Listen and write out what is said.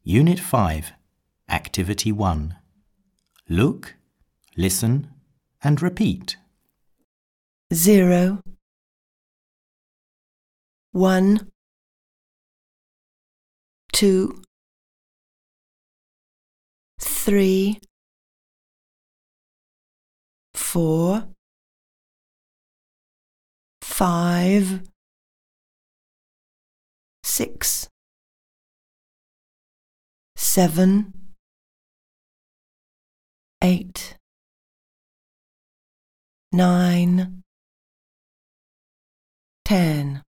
Unit 5, Activity 1. Look, listen and repeat. 0, 1, 2, 3, 4, 5, 6, 7, 8, 9, 10.